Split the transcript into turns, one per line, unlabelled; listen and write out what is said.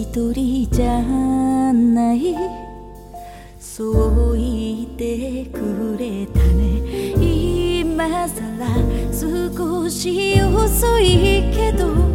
一人じゃない、そう言ってくれたね。今さら少し遅いけど